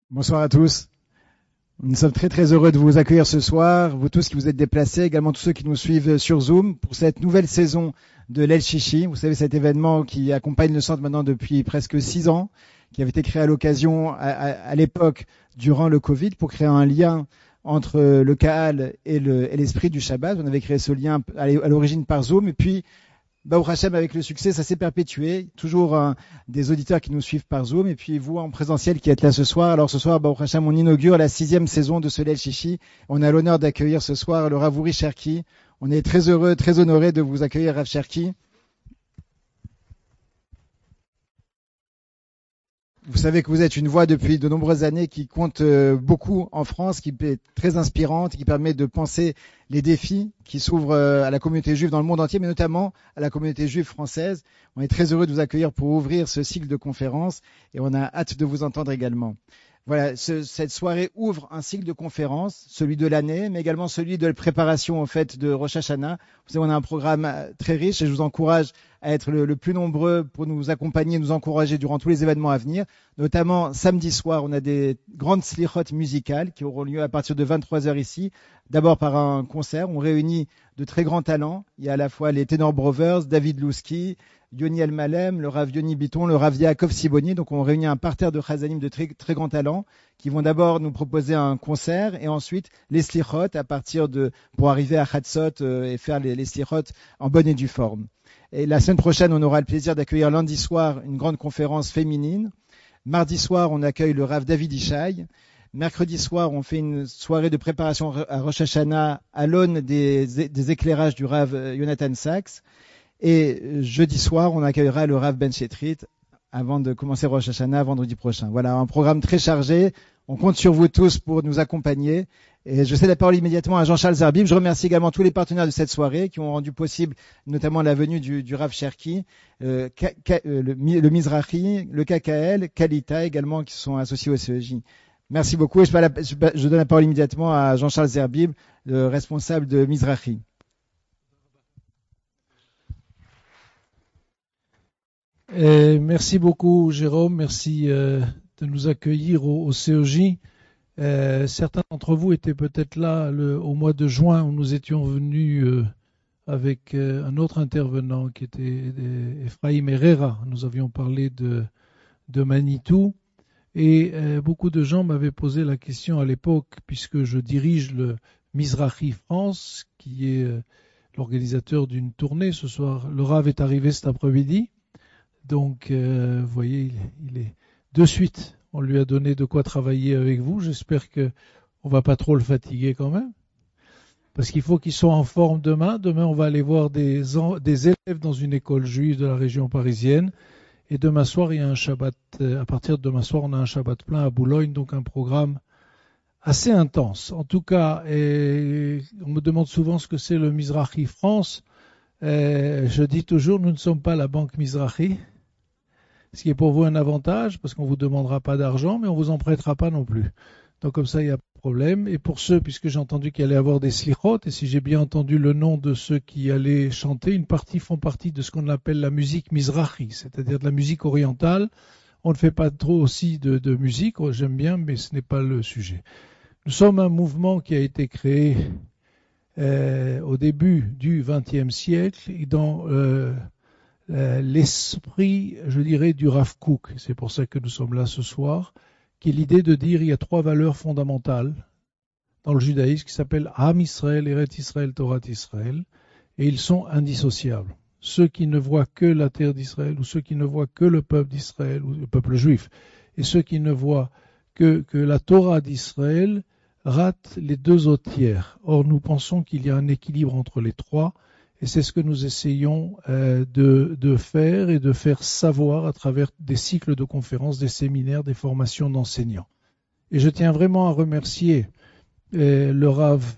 Bonsoir à tous. Nous sommes très très heureux de vous accueillir ce soir, vous tous qui vous êtes déplacés, également tous ceux qui nous suivent sur Zoom pour cette nouvelle saison de l'El Chichi. Vous savez, cet événement qui accompagne le centre maintenant depuis presque 6 ans, qui avait été créé à l'occasion, à l'époque, durant le Covid, pour créer un lien entre le Kahal et l'esprit du Shabbat. On avait créé ce lien à l'origine par Zoom, et puis Baruch Hashem, avec le succès, ça s'est perpétué. Toujours des auditeurs qui nous suivent par Zoom. Et puis vous en présentiel qui êtes là ce soir. Alors ce soir, Baruch Hashem, on inaugure la 6e saison de ce Lel Chichi. On a l'honneur d'accueillir ce soir le Rav Uri Cherki. On est très heureux, très honoré de vous accueillir, Rav Cherki. Vous savez que vous êtes une voix depuis de nombreuses années qui compte beaucoup en France, qui est très inspirante, qui permet de penser les défis qui s'ouvrent à la communauté juive dans le monde entier, mais notamment à la communauté juive française. On est très heureux de vous accueillir pour ouvrir ce cycle de conférences et on a hâte de vous entendre également. Voilà, cette soirée ouvre un cycle de conférences, celui de l'année, mais également celui de la préparation au fait de Rosh Hashanah. Vous savez, on a un programme très riche et je vous encourage à être le plus nombreux pour nous accompagner, nous encourager durant tous les événements à venir. Notamment, samedi soir, on a des grandes slichot musicales qui auront lieu à partir de 23 heures ici. D'abord par un concert, on réunit de très grands talents. Il y a à la fois les Tenor Brothers, David Louski, Yoni El-Malem, le Rav Yoni Biton, le Rav Yaakov Siboni. Donc on réunit un parterre de chazanim de très, très grands talents qui vont d'abord nous proposer un concert et ensuite les slichot pour arriver à Chatzot et faire les slichot en bonne et due forme. Et la semaine prochaine, on aura le plaisir d'accueillir lundi soir une grande conférence féminine. Mardi soir, on accueille le Rav David Ishaï. Mercredi soir, on fait une soirée de préparation à Rosh Hashanah à l'aune des éclairages du Rav Jonathan Sachs. Et jeudi soir, on accueillera le Rav Ben Shetrit avant de commencer Rosh Hashanah vendredi prochain. Voilà, un programme très chargé. On compte sur vous tous pour nous accompagner. Et je cède la parole immédiatement à Jean-Charles Zerbib. Je remercie également tous les partenaires de cette soirée qui ont rendu possible notamment la venue du Rav Cherki, le Mizrahi, le KKL, Kalita également qui sont associés au CEJ. Merci beaucoup et je donne la parole immédiatement à Jean-Charles Zerbib, le responsable de Mizrahi. Merci beaucoup Jérôme, merci de nous accueillir au CEJ. Certains d'entre vous étaient peut-être là au mois de juin où nous étions venus avec un autre intervenant qui était Ephraim Herrera. Nous avions parlé de Manitou et beaucoup de gens m'avaient posé la question à l'époque, puisque je dirige le Mizrahi France, qui est l'organisateur d'une tournée. Ce soir, le Rav est arrivé cet après-midi. Donc, vous voyez, il est de suite. On lui a donné de quoi travailler avec vous. J'espère qu'on ne va pas trop le fatiguer quand même. Parce qu'il faut qu'il soit en forme demain. Demain, on va aller voir des élèves dans une école juive de la région parisienne. Et demain soir, il y a un Shabbat. À partir de demain soir, on a un Shabbat plein à Boulogne. Donc, un programme assez intense. En tout cas, on me demande souvent ce que c'est le Mizrahi France. Je dis toujours, nous ne sommes pas la banque Mizrahi. Ce qui est pour vous un avantage, parce qu'on ne vous demandera pas d'argent, mais on ne vous en prêtera pas non plus. Donc comme ça, il n'y a pas de problème. Et pour ceux, puisque j'ai entendu qu'il allait y avoir des slichot, et si j'ai bien entendu le nom de ceux qui allaient chanter, une partie font partie de ce qu'on appelle la musique Mizrahi, c'est-à-dire de la musique orientale. On ne fait pas trop aussi de musique, j'aime bien, mais ce n'est pas le sujet. Nous sommes un mouvement qui a été créé au début du XXe siècle, et dans l'esprit, je dirais, du Rav Kook. C'est pour ça que nous sommes là ce soir, qui est l'idée de dire il y a 3 valeurs fondamentales dans le judaïsme qui s'appellent Am Israël, Eret Israël, Torah Israël, et ils sont indissociables. Ceux qui ne voient que la terre d'Israël, ou ceux qui ne voient que le peuple d'Israël, ou le peuple juif, et ceux qui ne voient que la Torah d'Israël, ratent les 2 autres tiers. Or, nous pensons qu'il y a un équilibre entre les 3, et c'est ce que nous essayons de faire et de faire savoir à travers des cycles de conférences, des séminaires, des formations d'enseignants. Et je tiens vraiment à remercier le Rav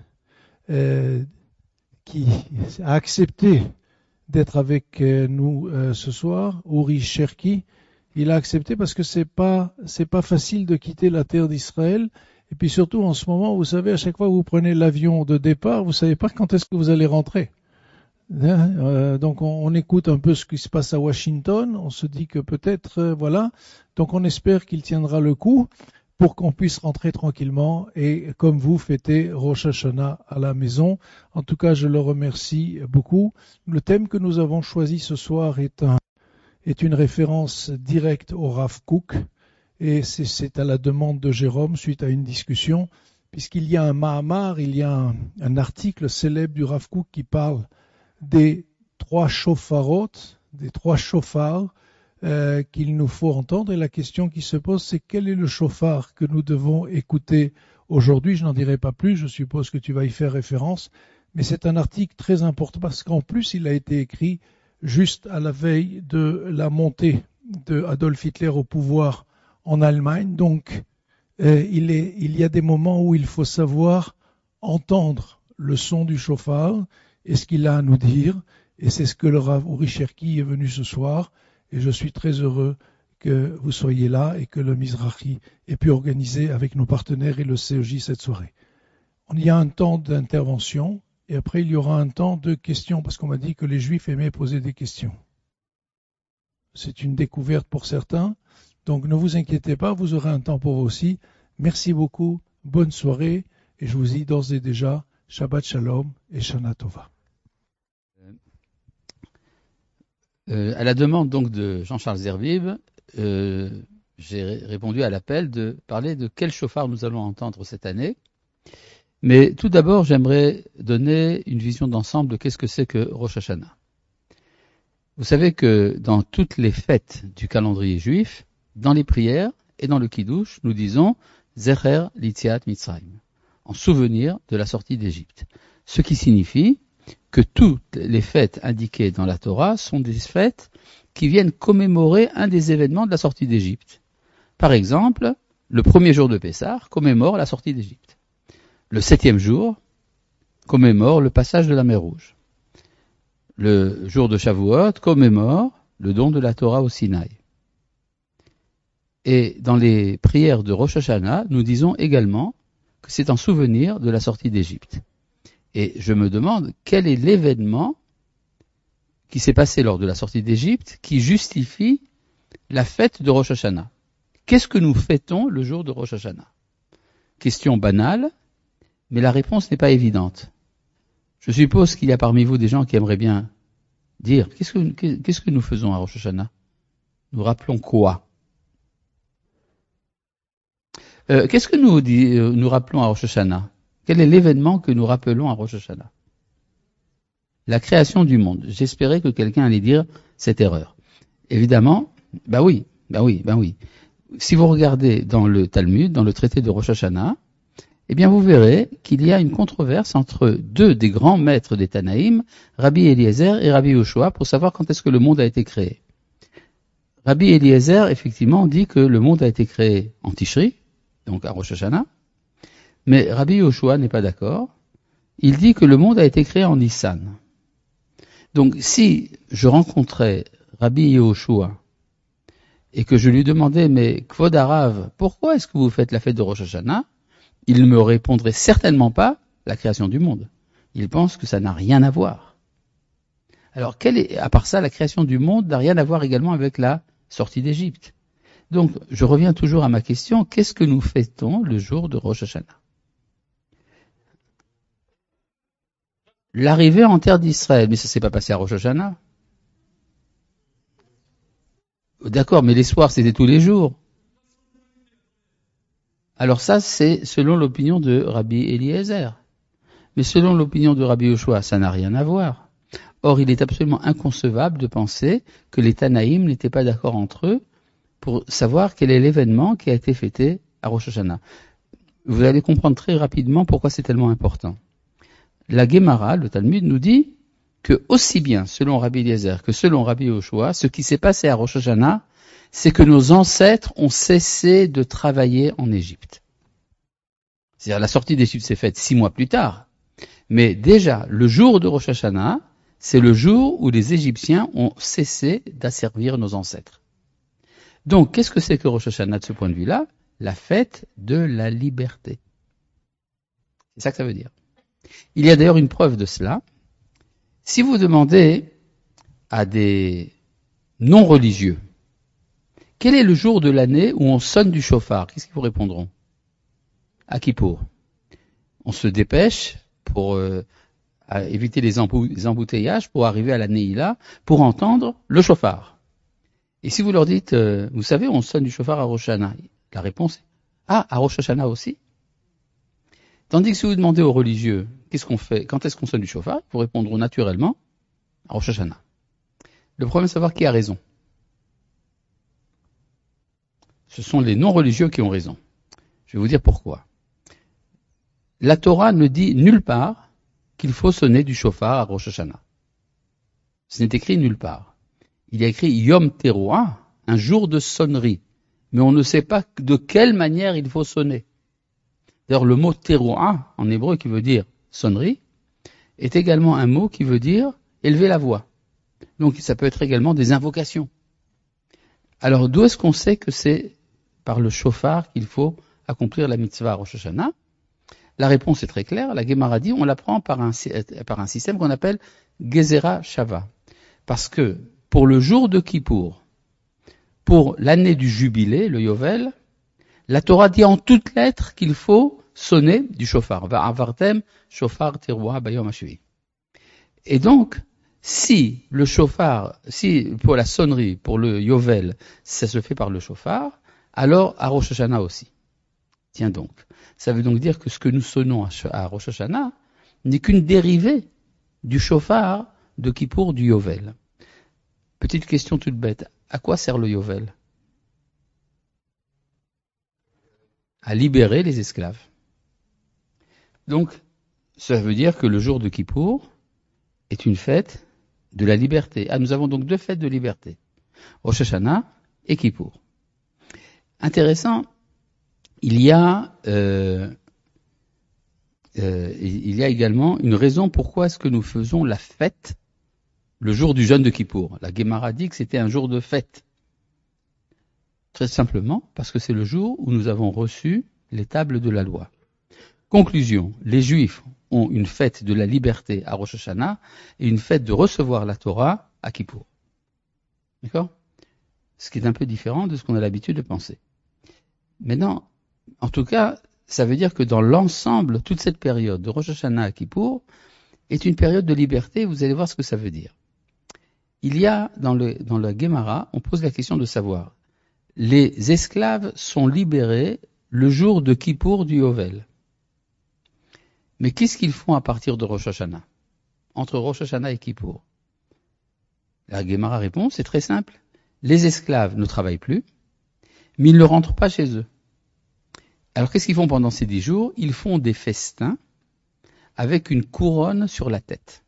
qui a accepté d'être avec nous ce soir, Uri Cherki. Il a accepté parce que c'est pas facile de quitter la terre d'Israël. Et puis surtout en ce moment, vous savez, à chaque fois que vous prenez l'avion de départ, vous savez pas quand est-ce que vous allez rentrer. Donc on écoute un peu ce qui se passe à Washington, on se dit que peut-être, voilà, donc on espère qu'il tiendra le coup, pour qu'on puisse rentrer tranquillement et, comme vous, fêter Rosh Hashanah à la maison. En tout cas, je le remercie beaucoup. Le thème que nous avons choisi ce soir est une référence directe au Rav Kook, et c'est à la demande de Jérôme suite à une discussion, puisqu'il y a un Mahamar, il y a un article célèbre du Rav Kook qui parle des 3 shofarot, des 3 shofars qu'il nous faut entendre, et la question qui se pose, c'est quel est le shofar que nous devons écouter aujourd'hui. Je n'en dirai pas plus, je suppose que tu vas y faire référence, mais c'est un article très important parce qu'en plus il a été écrit juste à la veille de la montée de Adolf Hitler au pouvoir en Allemagne. Donc il y a des moments où il faut savoir entendre le son du shofar et ce qu'il a à nous dire, et c'est ce que le Rav Uri Cherki est venu ce soir. Et je suis très heureux que vous soyez là et que le Mizrahi ait pu organiser avec nos partenaires et le CEJ cette soirée. Il y a un temps d'intervention et après il y aura un temps de questions parce qu'on m'a dit que les Juifs aimaient poser des questions. C'est une découverte pour certains, donc ne vous inquiétez pas, vous aurez un temps pour vous aussi. Merci beaucoup, bonne soirée et je vous dis d'ores et déjà Shabbat Shalom et Shana Tova. À la demande donc de Jean-Charles Zervib, j'ai répondu à l'appel de parler de quel chauffard nous allons entendre cette année. Mais tout d'abord, j'aimerais donner une vision d'ensemble de qu'est-ce que c'est que Rosh Hashanah. Vous savez que dans toutes les fêtes du calendrier juif, dans les prières et dans le Kiddush, nous disons Zecher Litziat Mitzrayim, en souvenir de la sortie d'Égypte. Ce qui signifie que toutes les fêtes indiquées dans la Torah sont des fêtes qui viennent commémorer un des événements de la sortie d'Égypte. Par exemple, le premier jour de Pessah commémore la sortie d'Égypte. Le 7e jour commémore le passage de la mer Rouge. Le jour de Shavuot commémore le don de la Torah au Sinaï. Et dans les prières de Rosh Hashanah, nous disons également que c'est en souvenir de la sortie d'Égypte. Et je me demande quel est l'événement qui s'est passé lors de la sortie d'Égypte qui justifie la fête de Rosh Hashanah. Qu'est-ce que nous fêtons le jour de Rosh Hashanah? Question banale, mais la réponse n'est pas évidente. Je suppose qu'il y a parmi vous des gens qui aimeraient bien dire qu'est-ce que nous faisons à Rosh Hashanah? Nous rappelons quoi? Qu'est-ce que nous rappelons à Rosh Hashanah? Quel est l'événement que nous rappelons à Rosh Hashanah? La création du monde. J'espérais que quelqu'un allait dire cette erreur. Évidemment, oui. Si vous regardez dans le Talmud, dans le traité de Rosh Hashanah, eh bien vous verrez qu'il y a une controverse entre 2 des grands maîtres des Tanaïm, Rabbi Eliezer et Rabbi Yoshua, pour savoir quand est-ce que le monde a été créé. Rabbi Eliezer, effectivement, dit que le monde a été créé en Tishri, donc à Rosh Hashanah, mais Rabbi Yoshua n'est pas d'accord. Il dit que le monde a été créé en Nissan. Donc si je rencontrais Rabbi Yoshua et que je lui demandais, mais Kvod Harav, pourquoi est-ce que vous faites la fête de Rosh Hashanah? Il ne me répondrait certainement pas la création du monde. Il pense que ça n'a rien à voir. Alors à part ça, la création du monde n'a rien à voir également avec la sortie d'Égypte. Donc je reviens toujours à ma question, qu'est-ce que nous fêtons le jour de Rosh Hashanah? L'arrivée en terre d'Israël, mais ça s'est pas passé à Rosh Hashanah. D'accord, mais les soirs, c'était tous les jours. Alors ça, c'est selon l'opinion de Rabbi Eliezer. Mais selon l'opinion de Rabbi Yoshua, ça n'a rien à voir. Or, il est absolument inconcevable de penser que les Tanaïm n'étaient pas d'accord entre eux pour savoir quel est l'événement qui a été fêté à Rosh Hashanah. Vous allez comprendre très rapidement pourquoi c'est tellement important. La Gemara, le Talmud, nous dit que aussi bien selon Rabbi Eliezer que selon Rabbi Yoshua, ce qui s'est passé à Rosh Hashanah, c'est que nos ancêtres ont cessé de travailler en Égypte. C'est-à-dire la sortie d'Égypte s'est faite 6 mois plus tard. Mais déjà, le jour de Rosh Hashanah, c'est le jour où les Égyptiens ont cessé d'asservir nos ancêtres. Donc, qu'est-ce que c'est que Rosh Hashanah de ce point de vue-là? La fête de la liberté. C'est ça que ça veut dire. Il y a d'ailleurs une preuve de cela. Si vous demandez à des non-religieux Quel est le jour de l'année où on sonne du chauffard? Qu'est-ce qu'ils vous répondront? À Kippour. On se dépêche pour éviter les embouteillages, pour arriver à la Neila, pour entendre le chauffard. Et si vous leur dites, vous savez, on sonne du chauffard à Rosh Hashanah, la réponse est, à Rosh Hashanah aussi? Tandis que si vous demandez aux religieux, qu'est-ce qu'on fait, quand est-ce qu'on sonne du chauffard, ils vous répondront naturellement, à Rosh Hashanah. Le problème est de savoir qui a raison. Ce sont les non-religieux qui ont raison. Je vais vous dire pourquoi. La Torah ne dit nulle part qu'il faut sonner du chauffard à Rosh Hashanah. Ce n'est écrit nulle part. Il y a écrit Yom Teruah, un jour de sonnerie. Mais on ne sait pas de quelle manière il faut sonner. D'ailleurs, le mot Teruah, en hébreu, qui veut dire sonnerie, est également un mot qui veut dire élever la voix. Donc ça peut être également des invocations. Alors d'où est-ce qu'on sait que c'est par le chauffard qu'il faut accomplir la mitzvah à Rosh Hashanah? La réponse est très claire. La Gemara dit, on l'apprend par un système qu'on appelle Gezerah Shava. Parce que pour le jour de Kippour, pour l'année du jubilé, le Yovel, la Torah dit en toutes lettres qu'il faut sonner du chauffard. Va'avartem shofar teruah bayom hashvi. Et donc, si le chauffard, si pour la sonnerie, pour le Yovel, ça se fait par le chauffard, alors à Rosh Hashanah aussi. Tiens donc. Ça veut donc dire que ce que nous sonnons à Rosh Hashanah n'est qu'une dérivée du chauffard de Kippour du Yovel. Petite question toute bête. À quoi sert le Yovel? À libérer les esclaves. Donc, ça veut dire que le jour de Kippour est une fête de la liberté. Ah, nous avons donc deux fêtes de liberté. Rosh Hashanah et Kippour. Intéressant, il y a également une raison pourquoi est-ce que nous faisons la fête le jour du jeûne de Kippour. La Gemara dit que c'était un jour de fête. Très simplement parce que c'est le jour où nous avons reçu les tables de la loi. Conclusion, les Juifs ont une fête de la liberté à Rosh Hashanah et une fête de recevoir la Torah à Kippour. D'accord? Ce qui est un peu différent de ce qu'on a l'habitude de penser. Maintenant, en tout cas, ça veut dire que dans l'ensemble, toute cette période de Rosh Hashanah à Kippour est une période de liberté. Vous allez voir ce que ça veut dire. Il y a, dans la Gemara, on pose la question de savoir, les esclaves sont libérés le jour de Kippour du Yovel. Mais qu'est-ce qu'ils font à partir de Rosh Hashanah? Entre Rosh Hashanah et Kippour? La Gemara répond, c'est très simple. Les esclaves ne travaillent plus, mais ils ne rentrent pas chez eux. Alors qu'est-ce qu'ils font pendant ces 10 jours? Ils font des festins avec une couronne sur la tête.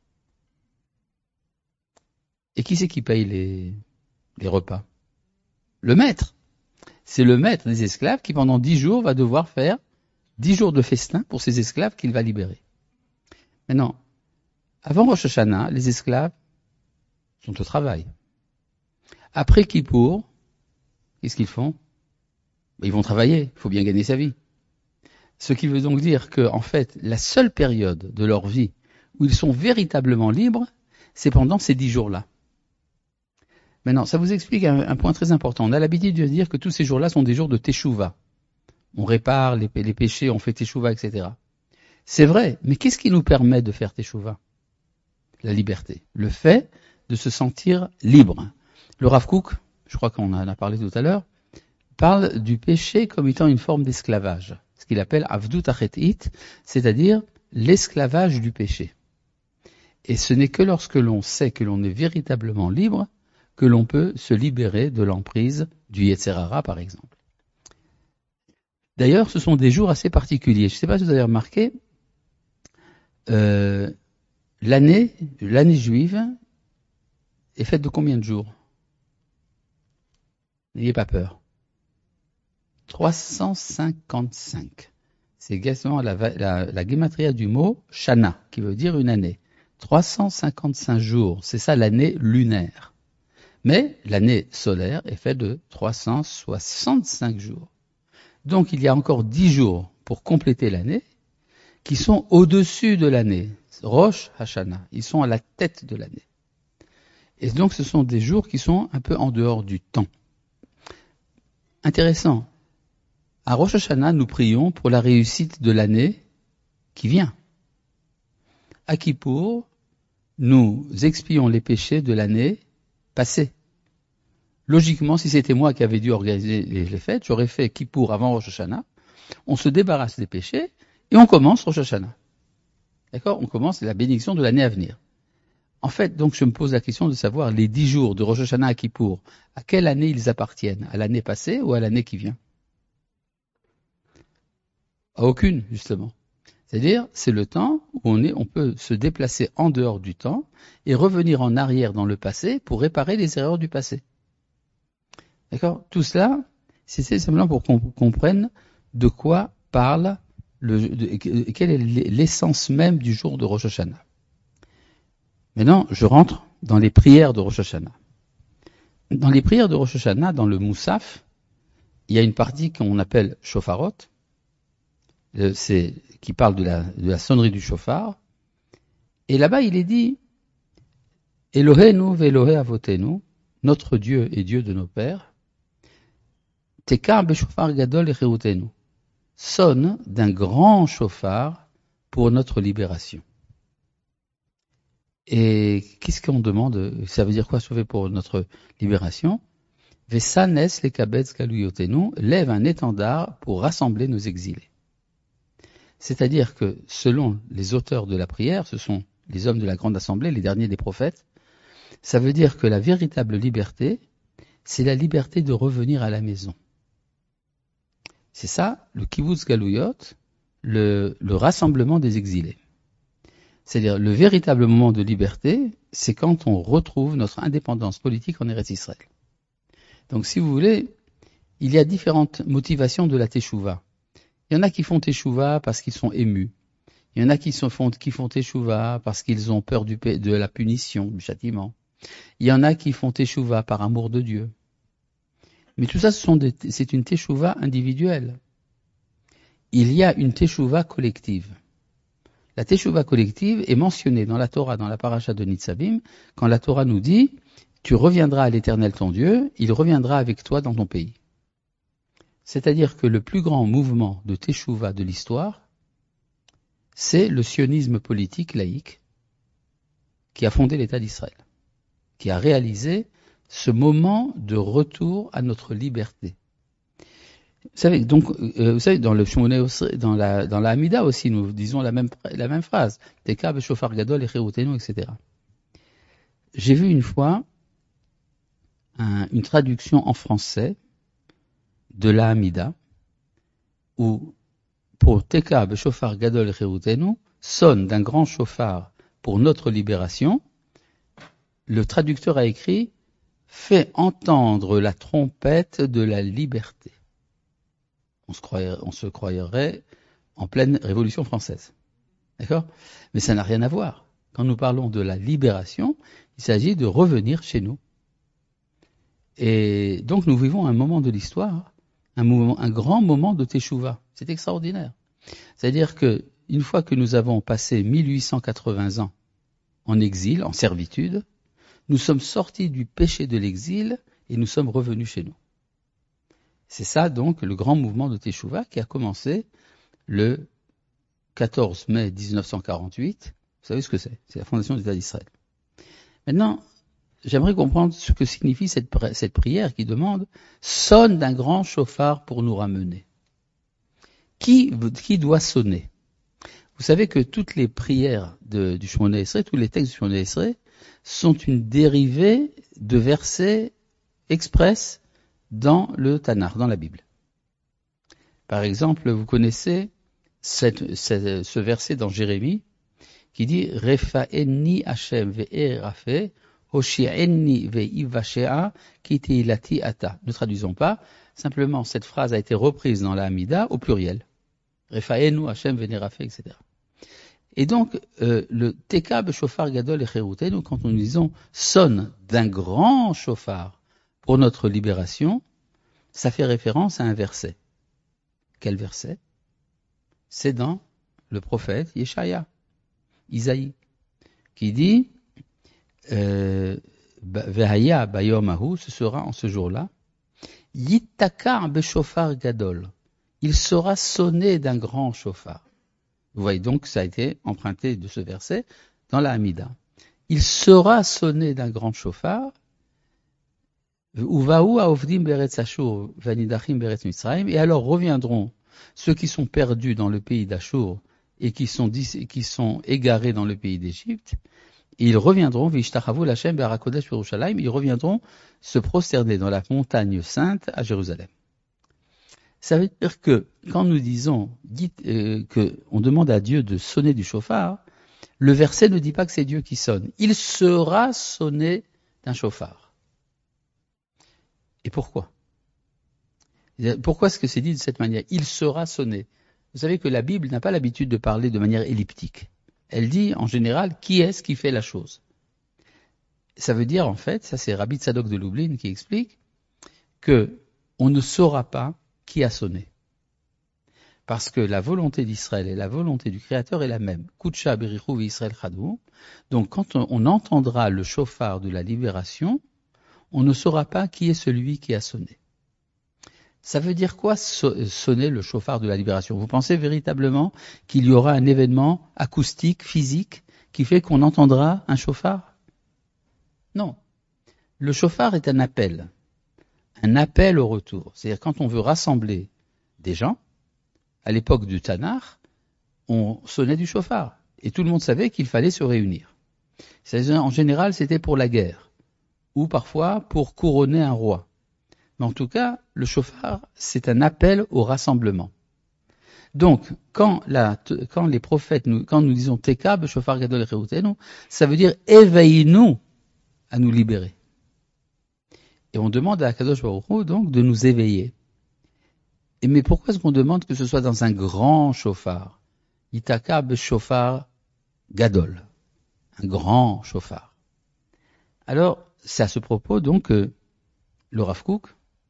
Et qui c'est qui paye les repas? Le maître. C'est le maître des esclaves qui pendant 10 jours va devoir faire 10 jours de festin pour ces esclaves qu'il va libérer. Maintenant, avant Rosh Hashanah, les esclaves sont au travail. Après Kippour, qu'est-ce qu'ils font? Ils vont travailler, il faut bien gagner sa vie. Ce qui veut donc dire que, en fait, la seule période de leur vie où ils sont véritablement libres, c'est pendant ces 10 jours-là. Maintenant, ça vous explique un point très important. On a l'habitude de dire que tous ces jours-là sont des jours de teshuva. On répare les péchés, on fait teshuva, etc. C'est vrai, mais qu'est-ce qui nous permet de faire teshuva? La liberté. Le fait de se sentir libre. Le Rav Kook, je crois qu'on en a parlé tout à l'heure, parle du péché comme étant une forme d'esclavage. Ce qu'il appelle avdut achet'it, c'est-à-dire l'esclavage du péché. Et ce n'est que lorsque l'on sait que l'on est véritablement libre que l'on peut se libérer de l'emprise du Yetzer Hara, par exemple. D'ailleurs, ce sont des jours assez particuliers. Je ne sais pas si vous avez remarqué, l'année juive est faite de combien de jours? N'ayez pas peur. 355. C'est exactement la gematria du mot Shana, qui veut dire une année. 355 jours, c'est ça l'année lunaire. Mais l'année solaire est faite de 365 jours. Donc il y a encore 10 jours pour compléter l'année qui sont au-dessus de l'année. Rosh Hashanah, ils sont à la tête de l'année. Et donc ce sont des jours qui sont un peu en dehors du temps. Intéressant. À Rosh Hashanah, nous prions pour la réussite de l'année qui vient. À Kippour, nous expions les péchés de l'année passée. Logiquement, si c'était moi qui avais dû organiser les fêtes, j'aurais fait Kippour avant Rosh Hashanah, on se débarrasse des péchés et on commence Rosh Hashanah. D'accord ? On commence la bénédiction de l'année à venir. En fait, donc, je me pose la question de savoir les 10 jours de Rosh Hashanah à Kippour, à quelle année ils appartiennent ? À l'année passée ou à l'année qui vient ? À aucune, justement. C'est-à-dire, c'est le temps où on peut se déplacer en dehors du temps et revenir en arrière dans le passé pour réparer les erreurs du passé. D'accord ? Tout cela, c'est simplement pour qu'on comprenne de quoi parle, quelle est l'essence même du jour de Rosh Hashanah. Maintenant, je rentre dans les prières de Rosh Hashanah. Dans les prières de Rosh Hashanah, dans le Moussaf, il y a une partie qu'on appelle Shofarot, qui parle de la sonnerie du shofar. Et là-bas, il est dit Elohenu ve'Elohe avotenu, notre Dieu et Dieu de nos pères, Tekar beshofar gadol echirutenu, sonne d'un grand shofar pour notre libération. Et qu'est-ce qu'on demande ? Ça veut dire quoi, sauver pour notre libération ? Vesanes lekabetz galuyotenu, lève un étendard pour rassembler nos exilés. C'est-à-dire que, selon les auteurs de la prière, ce sont les hommes de la grande assemblée, les derniers des prophètes, ça veut dire que la véritable liberté, c'est la liberté de revenir à la maison. C'est ça, le kibbutz galuyot, le rassemblement des exilés. C'est-à-dire, le véritable moment de liberté, c'est quand on retrouve notre indépendance politique en Eretz Israël. Donc, si vous voulez, il y a différentes motivations de la teshuva. Il y en a qui font teshuva parce qu'ils sont émus. Il y en a qui font teshuva parce qu'ils ont peur de la punition, du châtiment. Il y en a qui font teshuva par amour de Dieu. Mais tout ça, c'est une teshuva individuelle. Il y a une teshuva collective. La teshuva collective est mentionnée dans la Torah, dans la paracha de Nitzavim, quand la Torah nous dit « Tu reviendras à l'Éternel ton Dieu, il reviendra avec toi dans ton pays ». C'est-à-dire que le plus grand mouvement de teshuva de l'histoire, c'est le sionisme politique laïque qui a fondé l'État d'Israël, qui a réalisé ce moment de retour à notre liberté. Vous savez, dans le Shmoneh Esrei, dans la Hamida aussi, nous disons la même phrase. Teka b'shofar gadol echirutenu, etc. J'ai vu une fois une traduction en français de la Hamida, où pour Teka b'shofar gadol echirutenu, sonne d'un grand chauffard pour notre libération, le traducteur a écrit « Fais entendre la trompette de la liberté ». On se croirait en pleine Révolution française. D'accord ? Mais ça n'a rien à voir. Quand nous parlons de la libération, il s'agit de revenir chez nous. Et donc nous vivons un moment de l'histoire, un grand moment de teshuva. C'est extraordinaire. C'est-à-dire que une fois que nous avons passé 1880 ans en exil, en servitude, nous sommes sortis du péché de l'exil et nous sommes revenus chez nous. C'est ça donc le grand mouvement de Teshuva qui a commencé le 14 mai 1948. Vous savez ce que c'est ? C'est la fondation de l'État d'Israël. Maintenant, j'aimerais comprendre ce que signifie cette prière qui demande « Sonne d'un grand chauffard pour nous ramener ». Qui doit sonner ? Vous savez que toutes les prières du Shmoneh Esrei, tous les textes du Shmoneh Esrei sont une dérivée de versets express dans le Tanakh, dans la Bible. Par exemple, vous connaissez ce verset dans Jérémie qui dit « Refa'enni Hashem ve'erafe, hoshi'enni ve'ivashea, ki teilati ata ». Ne traduisons pas, simplement cette phrase a été reprise dans la Hamida au pluriel. « Refa'ennu Hashem ve'erafe », etc. Et donc, le Teka b'shofar gadol echirutenu, quand nous disons « sonne d'un grand chauffard », pour notre libération, ça fait référence à un verset. Quel verset ? C'est dans le prophète Yeshaya, Isaïe, qui dit Vehaya bayom ahu, ce sera en ce jour-là, Yitakar beshofar gadol. Il sera sonné d'un grand chauffard. Vous voyez donc que ça a été emprunté de ce verset dans la Hamida. Il sera sonné d'un grand chauffard. Uvahu haovdim beretz Ashur vanidachim beretz Mitzrayim. Et alors reviendront ceux qui sont perdus dans le pays d'Ashur et qui sont égarés dans le pays d'Égypte. Ils reviendront, Vishtachavu Lashem Barakodesh Yerushalayim, ils reviendront se prosterner dans la montagne sainte à Jérusalem. Ça veut dire que quand nous disons qu'on demande à Dieu de sonner du chauffard, le verset ne dit pas que c'est Dieu qui sonne. Il sera sonné d'un chauffard. Et pourquoi? Pourquoi est-ce que c'est dit de cette manière? Il sera sonné. Vous savez que la Bible n'a pas l'habitude de parler de manière elliptique. Elle dit, en général, qui est-ce qui fait la chose? Ça veut dire, en fait, ça c'est Rabbi Tzadok de Lublin qui explique, que on ne saura pas qui a sonné. Parce que la volonté d'Israël et la volonté du Créateur est la même. Kutsha berichu v'Israël chadou. Donc, quand on entendra le chauffard de la libération, on ne saura pas qui est celui qui a sonné. Ça veut dire quoi sonner le chauffard de la libération? Vous pensez véritablement qu'il y aura un événement acoustique, physique, qui fait qu'on entendra un chauffard? Non. Le chauffard est un appel au retour. C'est-à-dire quand on veut rassembler des gens, à l'époque du Tanakh, on sonnait du chauffard. Et tout le monde savait qu'il fallait se réunir. En général, c'était pour la guerre, ou parfois pour couronner un roi. Mais en tout cas, le chauffard, c'est un appel au rassemblement. Donc, quand les prophètes, quand nous disons Teka, beshofar gadol reutenu, ça veut dire éveille-nous à nous libérer. Et on demande à Kadosh Baruch Hu, donc, de nous éveiller. Mais pourquoi est-ce qu'on demande que ce soit dans un grand chauffard? Itaka beshofar gadol. Un grand chauffard. Alors, c'est à ce propos, donc, que le Rav Kook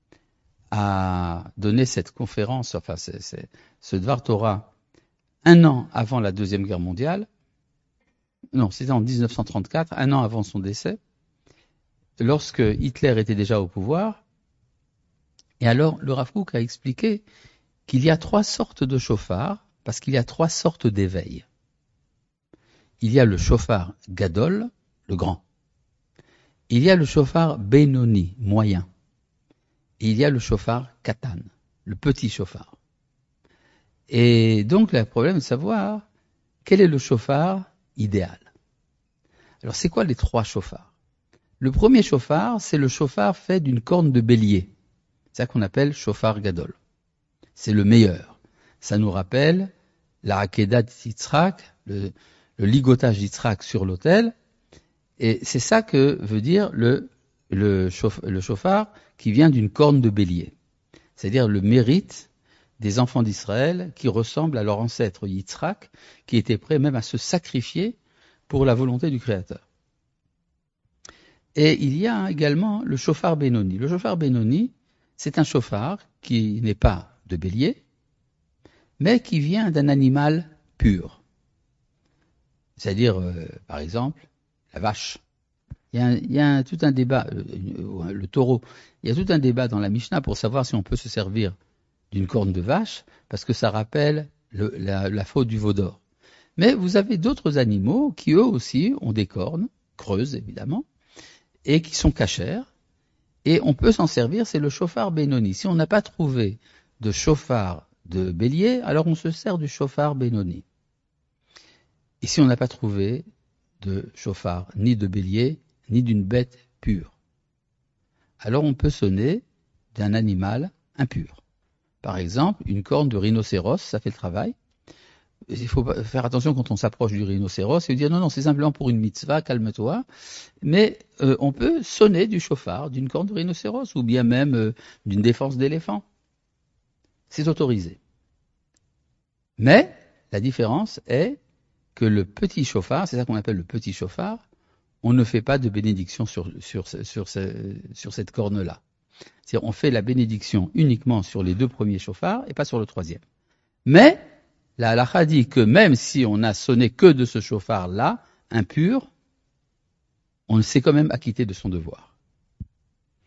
a donné cette conférence, enfin ce Dvar Torah, 1 an avant la Deuxième Guerre mondiale. Non, c'était en 1934, 1 an avant son décès, lorsque Hitler était déjà au pouvoir. Et alors, le Rav Kook a expliqué qu'il y a 3 sortes de chauffards, parce qu'il y a 3 sortes d'éveil. Il y a le chauffard Gadol, le grand. Il y a le chauffard Benoni, moyen. Et il y a le chauffard Katan, le petit chauffard. Et donc, le problème est de savoir quel est le chauffard idéal. Alors, c'est quoi les 3 chauffards? Le premier chauffard, c'est le chauffard fait d'une corne de bélier. C'est ça qu'on appelle chauffard Gadol. C'est le meilleur. Ça nous rappelle la Hakeda d'Yitzhak, le ligotage d'Yitzhak sur l'autel. Et c'est ça que veut dire le chauffard qui vient d'une corne de bélier. C'est-à-dire le mérite des enfants d'Israël qui ressemblent à leur ancêtre Yitzhak, qui était prêt même à se sacrifier pour la volonté du Créateur. Et il y a également le chauffard Benoni. Le chauffard Benoni, c'est un chauffard qui n'est pas de bélier, mais qui vient d'un animal pur. C'est-à-dire, par exemple, la vache. Il y a tout un débat, le taureau, il y a tout un débat dans la Mishnah pour savoir si on peut se servir d'une corne de vache, parce que ça rappelle la faute du veau d'or. Mais vous avez d'autres animaux qui eux aussi ont des cornes, creuses évidemment, et qui sont cachères, et on peut s'en servir, c'est le chauffard Benoni. Si on n'a pas trouvé de chauffard de bélier, alors on se sert du chauffard Benoni. Et si on n'a pas trouvé de chauffard ni de bélier, ni d'une bête pure, alors on peut sonner d'un animal impur. Par exemple, une corne de rhinocéros, ça fait le travail. Il faut faire attention quand on s'approche du rhinocéros et dire non, c'est simplement pour une mitzvah, calme-toi. Mais on peut sonner du chauffard, d'une corne de rhinocéros, ou bien même d'une défense d'éléphant. C'est autorisé. Mais la différence est que le petit chauffard, c'est ça qu'on appelle le petit chauffard, on ne fait pas de bénédiction sur cette corne-là. C'est-à-dire on fait la bénédiction uniquement sur les 2 premiers chauffards et pas sur le 3e. Mais la halakha dit que même si on n'a sonné que de ce chauffard-là, impur, on s'est quand même acquitté de son devoir.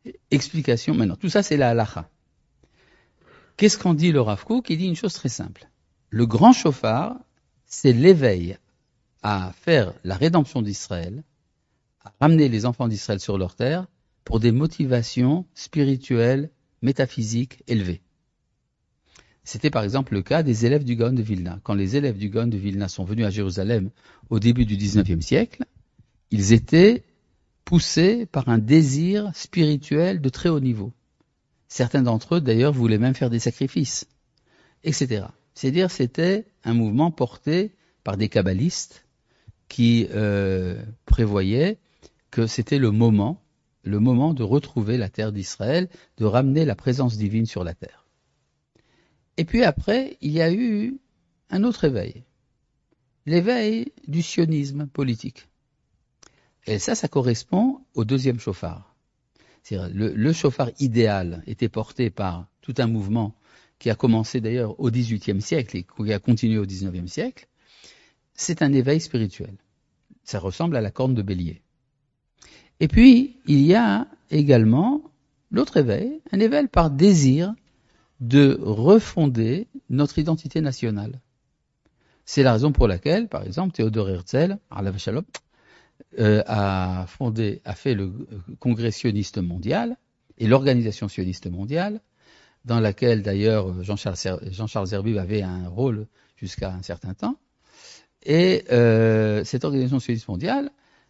Explication maintenant. Tout ça, c'est la halacha. Qu'est-ce qu'en dit le Rav Kook? Il dit une chose très simple. Le grand shofar, c'est l'éveil à faire la rédemption d'Israël, à ramener les enfants d'Israël sur leur terre pour des motivations spirituelles, métaphysiques élevées. C'était par exemple le cas des élèves du Gaon de Vilna. Quand les élèves du Gaon de Vilna sont venus à Jérusalem au début du XIXe siècle, ils étaient poussés par un désir spirituel de très haut niveau. Certains d'entre eux, d'ailleurs, voulaient même faire des sacrifices, etc. C'est-à-dire, c'était un mouvement porté par des kabbalistes qui prévoyaient que c'était le moment de retrouver la terre d'Israël, de ramener la présence divine sur la terre. Et puis après, il y a eu un autre éveil, l'éveil du sionisme politique. Et ça correspond au deuxième shofar. C'est-à-dire, le shofar idéal était porté par tout un mouvement qui a commencé d'ailleurs au XVIIIe siècle et qui a continué au XIXe siècle. C'est un éveil spirituel. Ça ressemble à la corne de bélier. Et puis, il y a également l'autre éveil, un éveil par désir de refonder notre identité nationale. C'est la raison pour laquelle, par exemple, Théodore Herzl, alav shalom, a fait le congrès sioniste mondial et l'organisation sioniste mondiale, dans laquelle d'ailleurs Jean-Charles Zerbib avait un rôle jusqu'à un certain temps. Et cette organisation sioniste mondiale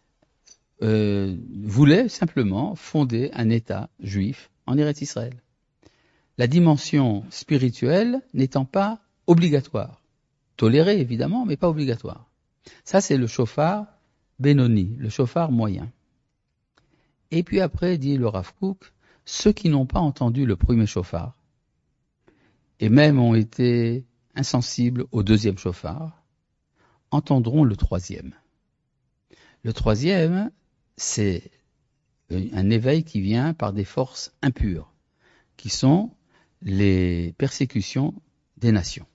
voulait simplement fonder un État juif en Eretz Israël. La dimension spirituelle n'étant pas obligatoire. Tolérée évidemment, mais pas obligatoire. Ça c'est le shofar Benoni, le shofar moyen. Et puis après, dit le Rav Kook, ceux qui n'ont pas entendu le premier shofar, et même ont été insensibles au deuxième shofar, entendront le troisième. Le troisième, c'est un éveil qui vient par des forces impures, qui sont les persécutions des nations.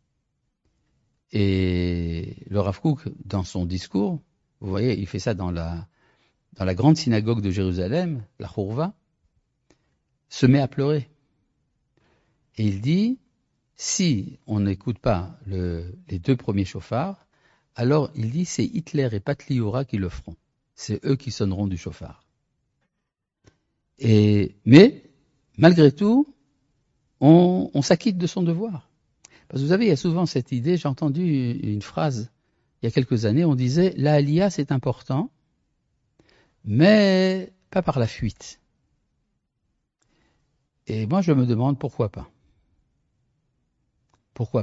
Et le Rav Kook, dans son discours, vous voyez, il fait ça dans la grande synagogue de Jérusalem, la Chourva, se met à pleurer. Et il dit, si on n'écoute pas les deux premiers chauffards, alors il dit, c'est Hitler et Patliura qui le feront. C'est eux qui sonneront du chauffard. Mais, malgré tout, on s'acquitte de son devoir. Parce que vous savez, il y a souvent cette idée, j'ai entendu une phrase il y a quelques années, on disait « la Aliyah c'est important, mais pas par la fuite ». Et moi je me demande pourquoi pas. Pourquoi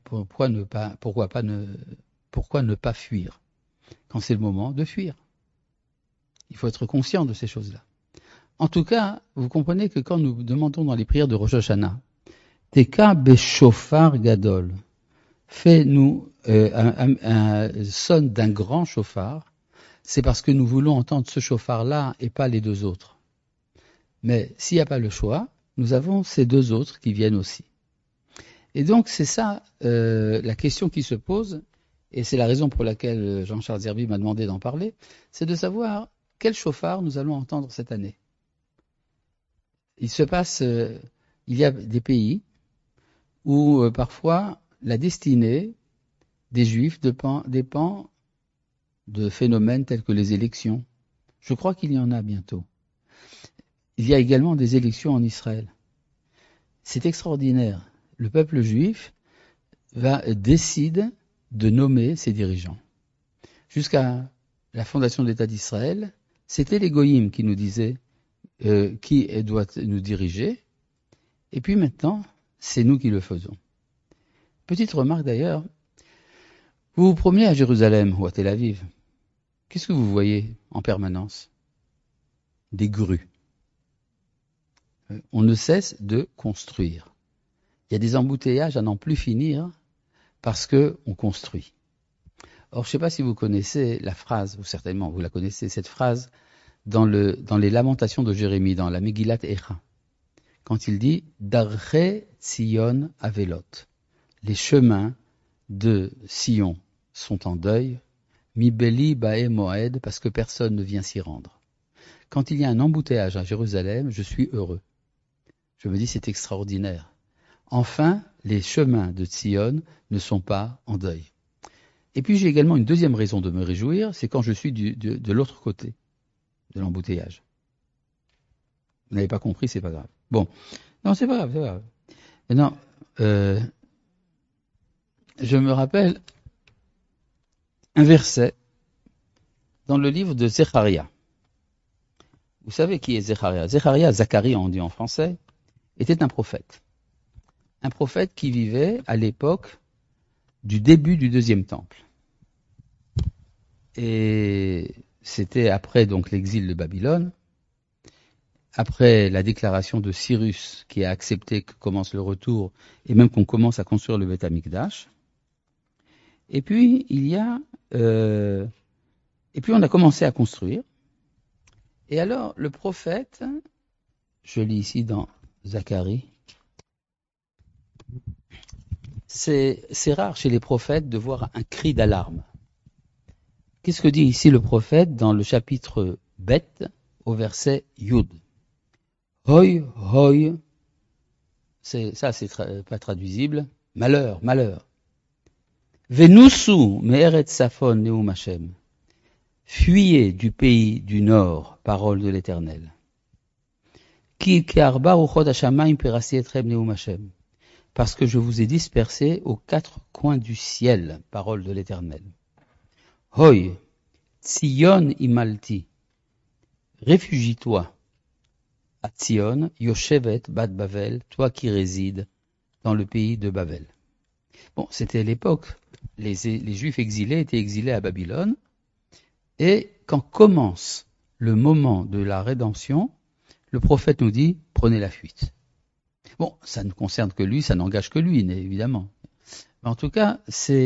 ne pas fuir quand c'est le moment de fuir? Il faut être conscient de ces choses-là. En tout cas, vous comprenez que quand nous demandons dans les prières de Rosh Hashanah, Teka beshofar gadol, fais-nous un sonne d'un grand chauffard, c'est parce que nous voulons entendre ce chauffard-là et pas les deux autres. Mais s'il n'y a pas le choix, nous avons ces deux autres qui viennent aussi. Et donc c'est ça la question qui se pose, et c'est la raison pour laquelle Jean-Charles Zerbib m'a demandé d'en parler, c'est de savoir quel chauffard nous allons entendre cette année. Il y a des pays où parfois la destinée des Juifs dépend de phénomènes tels que les élections. Je crois qu'il y en a bientôt. Il y a également des élections en Israël. C'est extraordinaire. Le peuple juif décide de nommer ses dirigeants. Jusqu'à la fondation de l'État d'Israël, c'était les goyim qui nous disaient qui doit nous diriger. Et puis maintenant, c'est nous qui le faisons. Petite remarque d'ailleurs, vous vous promenez à Jérusalem ou à Tel Aviv, qu'est-ce que vous voyez en permanence? Des grues. On ne cesse de construire. Il y a des embouteillages à n'en plus finir parce qu'on construit. Or, je ne sais pas si vous connaissez la phrase, ou certainement vous la connaissez, cette phrase dans les lamentations de Jérémie, dans la Megillat Echa, quand il dit « Darche Tzion Avelot ». Les chemins de Sion sont en deuil, Mi Beli Bae Moed, parce que personne ne vient s'y rendre. quand il y a un embouteillage à Jérusalem, je suis heureux. Je me dis, c'est extraordinaire. Enfin, les chemins de Tzion ne sont pas en deuil. Et puis j'ai également une deuxième raison de me réjouir, c'est quand je suis de l'autre côté de l'embouteillage. Vous n'avez pas compris, c'est pas grave. Bon, non, c'est pas grave, c'est pas grave. Maintenant, je me rappelle un verset dans le livre de Zecharia. Vous savez qui est Zecharia? Zecharia, Zacharie on dit en français, était un prophète. Un prophète qui vivait à l'époque du début du deuxième temple. Et c'était après donc l'exil de Babylone, après la déclaration de Cyrus qui a accepté que commence le retour et même qu'on commence à construire le Beth Amikdash. Et puis il y a et puis on a commencé à construire. Et alors le prophète, je lis ici dans Zacharie, c'est rare chez les prophètes de voir un cri d'alarme. Qu'est-ce que dit ici le prophète dans le chapitre Bet au verset Yud? Hoi, hoi, c'est pas traduisible. Malheur, malheur. Venusu me'eret safon neum Hashem. Fuyez du pays du nord, parole de l'Éternel. Ki ke'arba ruchot hashamayim perasi etrem neum Hashem. Parce que je vous ai dispersés aux quatre coins du ciel, parole de l'Éternel. Hoi, Tzion imalti. Réfugie-toi à Tzion, Yoshevet bat Bavel, toi qui résides dans le pays de Babel. Bon, c'était l'époque. Les Juifs exilés étaient exilés à Babylone. Et quand commence le moment de la rédemption, le prophète nous dit, prenez la fuite. Bon, ça ne concerne que lui, ça n'engage que lui, évidemment. Mais en tout cas,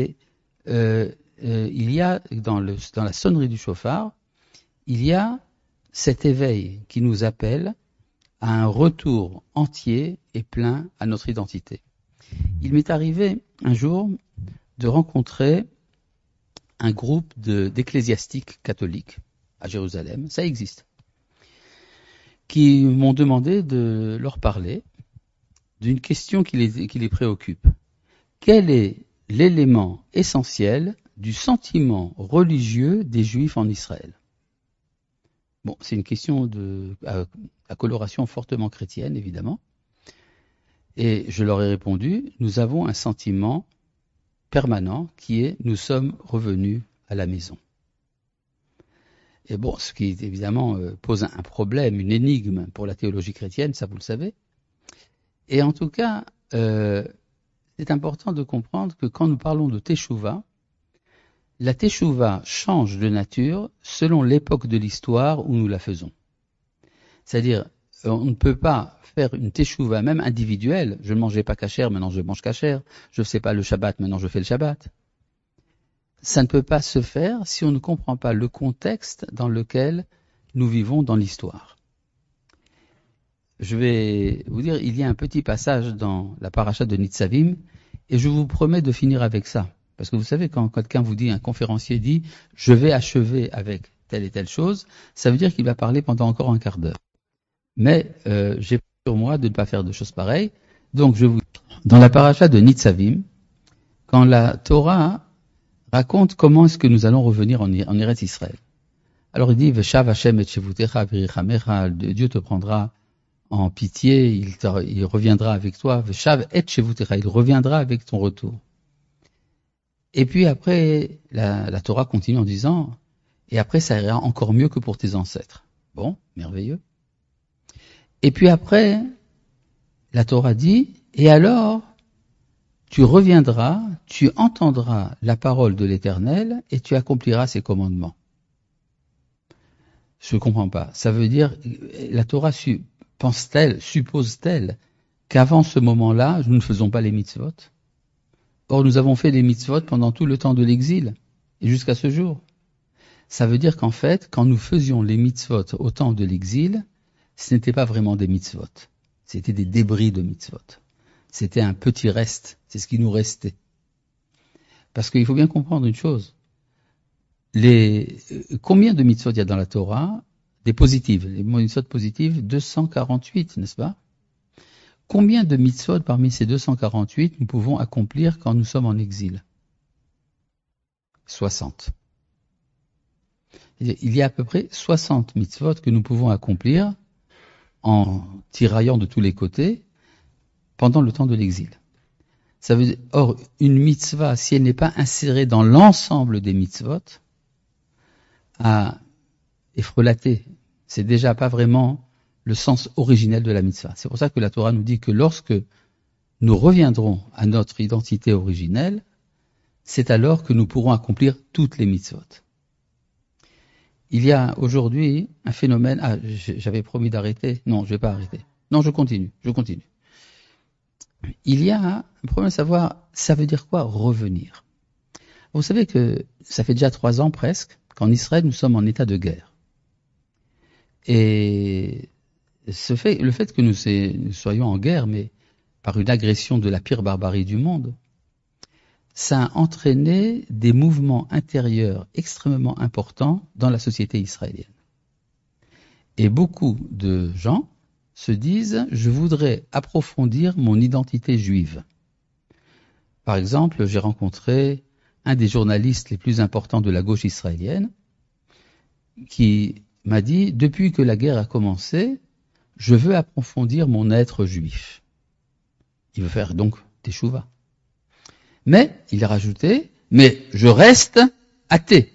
il y a dans la sonnerie du chauffard, il y a cet éveil qui nous appelle à un retour entier et plein à notre identité. Il m'est arrivé un jour de rencontrer un groupe d'ecclésiastiques catholiques à Jérusalem, ça existe, qui m'ont demandé de leur parler d'une question qui les préoccupe. Quel est l'élément essentiel du sentiment religieux des Juifs en Israël? Bon, c'est une question à coloration fortement chrétienne, évidemment. Et je leur ai répondu, nous avons un sentiment permanent qui est, nous sommes revenus à la maison. Et bon, ce qui évidemment pose un problème, une énigme pour la théologie chrétienne, ça vous le savez. Et en tout cas, c'est important de comprendre que quand nous parlons de Teshuvah, la Teshuvah change de nature selon l'époque de l'histoire où nous la faisons. C'est-à-dire, on ne peut pas faire une Teshuvah même individuelle. Je ne mangeais pas kasher, maintenant je mange kasher. Je ne fais pas le Shabbat, maintenant je fais le Shabbat. Ça ne peut pas se faire si on ne comprend pas le contexte dans lequel nous vivons dans l'histoire. Je vais vous dire, il y a un petit passage dans la paracha de Nitzavim, et je vous promets de finir avec ça. Parce que vous savez, quand quelqu'un vous dit, un conférencier dit, je vais achever avec telle et telle chose, ça veut dire qu'il va parler pendant encore un quart d'heure. Mais j'ai pris sur moi de ne pas faire de choses pareilles. Donc dans la paracha de Nitzavim, quand la Torah raconte comment est-ce que nous allons revenir en Eretz Israël. Alors il dit, Veshav Hashem et Shevutecha v'Irichamecha, Dieu te prendra en pitié, il reviendra avec toi. Veshav et Shevutecha, il reviendra avec ton retour. Et puis après, la Torah continue en disant, et après ça ira encore mieux que pour tes ancêtres. Bon, merveilleux. Et puis après, la Torah dit, et alors, tu reviendras, tu entendras la parole de l'Éternel et tu accompliras ses commandements. Je ne comprends pas. Ça veut dire, la Torah suppose-t-elle qu'avant ce moment-là, nous ne faisons pas les mitzvot? Or, nous avons fait les mitzvot pendant tout le temps de l'exil et jusqu'à ce jour. Ça veut dire qu'en fait, quand nous faisions les mitzvot au temps de l'exil, ce n'était pas vraiment des mitzvot. C'était des débris de mitzvot. C'était un petit reste. C'est ce qui nous restait. Parce qu'il faut bien comprendre une chose. Combien de mitzvot il y a dans la Torah? des positives, les mitzvot positives, 248, n'est-ce pas? Combien de mitzvot parmi ces 248 nous pouvons accomplir quand nous sommes en exil? 60. Il y a à peu près 60 mitzvot que nous pouvons accomplir en tiraillant de tous les côtés pendant le temps de l'exil. Ça veut dire, or, une mitzvah, si elle n'est pas insérée dans l'ensemble des mitzvot, est frelatée. C'est déjà pas vraiment le sens originel de la mitzvah. C'est pour ça que la Torah nous dit que lorsque nous reviendrons à notre identité originelle, c'est alors que nous pourrons accomplir toutes les mitzvot. Il y a aujourd'hui un phénomène... Ah, j'avais promis d'arrêter. Non, je vais pas arrêter. Non, je continue. Il y a un problème à savoir, ça veut dire quoi revenir? Vous savez que ça fait déjà 3 ans presque qu'en Israël nous sommes en état de guerre. Et le fait que nous soyons en guerre, mais par une agression de la pire barbarie du monde, ça a entraîné des mouvements intérieurs extrêmement importants dans la société israélienne. Et beaucoup de gens se disent « je voudrais approfondir mon identité juive ». Par exemple, j'ai rencontré un des journalistes les plus importants de la gauche israélienne qui m'a dit « depuis que la guerre a commencé, je veux approfondir mon être juif ». Il veut faire donc teshuva. Mais, il a rajouté, mais je reste athée.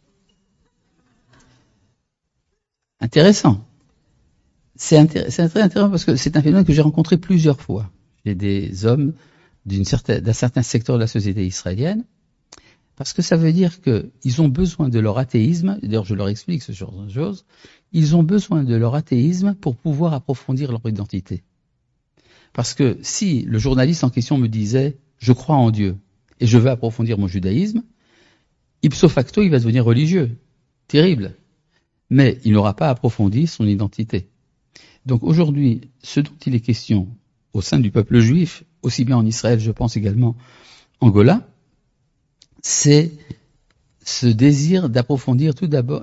Intéressant. C'est très intéressant parce que c'est un phénomène que j'ai rencontré plusieurs fois. J'ai des hommes d'un certain secteur de la société israélienne, parce que ça veut dire qu'ils ont besoin de leur athéisme, d'ailleurs je leur explique ce genre de choses, ils ont besoin de leur athéisme pour pouvoir approfondir leur identité. Parce que si le journaliste en question me disait « je crois en Dieu et je veux approfondir mon judaïsme », ipso facto il va devenir religieux. Terrible. Mais il n'aura pas approfondi son identité. Donc aujourd'hui, ce dont il est question au sein du peuple juif, aussi bien en Israël, je pense également en Angola, c'est ce désir d'approfondir tout d'abord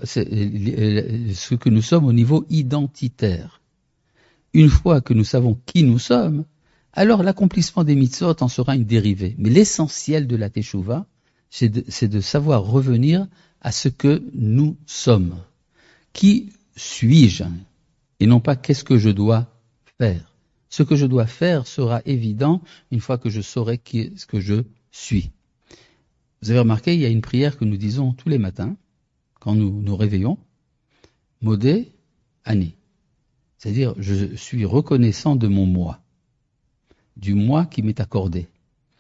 ce que nous sommes au niveau identitaire. Une fois que nous savons qui nous sommes, alors l'accomplissement des mitzvot en sera une dérivée. Mais l'essentiel de la teshuva, c'est de savoir revenir à ce que nous sommes. Qui suis-je? Et non pas qu'est-ce que je dois faire. Ce que je dois faire sera évident une fois que je saurai ce que je suis. Vous avez remarqué, il y a une prière que nous disons tous les matins, quand nous nous réveillons, Modé Ani. C'est-à-dire, je suis reconnaissant de mon moi, du moi qui m'est accordé.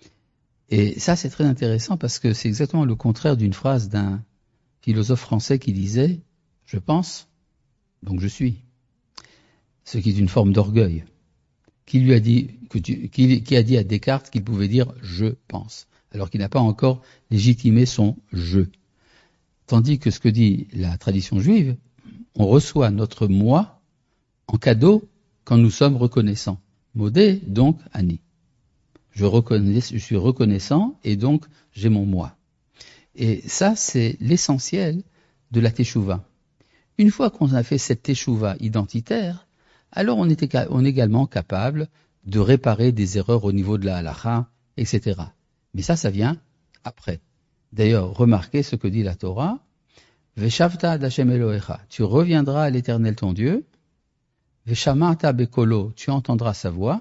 Et ça, c'est très intéressant parce que c'est exactement le contraire d'une phrase d'un philosophe français qui disait « je pense, donc je suis », ce qui est une forme d'orgueil. Qui a dit à Descartes qu'il pouvait dire « je pense », alors qu'il n'a pas encore légitimé son « je ». Tandis que ce que dit la tradition juive, on reçoit notre moi en cadeau quand nous sommes reconnaissants. Modé, donc, Ani. Je suis reconnaissant et donc j'ai mon moi. Et ça, c'est l'essentiel de la teshuva. Une fois qu'on a fait cette teshuva identitaire, alors on est également capable de réparer des erreurs au niveau de la halakha, etc. Mais ça vient après. D'ailleurs, remarquez ce que dit la Torah. Veshavta ad Hashem Elohecha. Tu reviendras à l'Éternel ton Dieu. Veshamata bekolo. Tu entendras sa voix.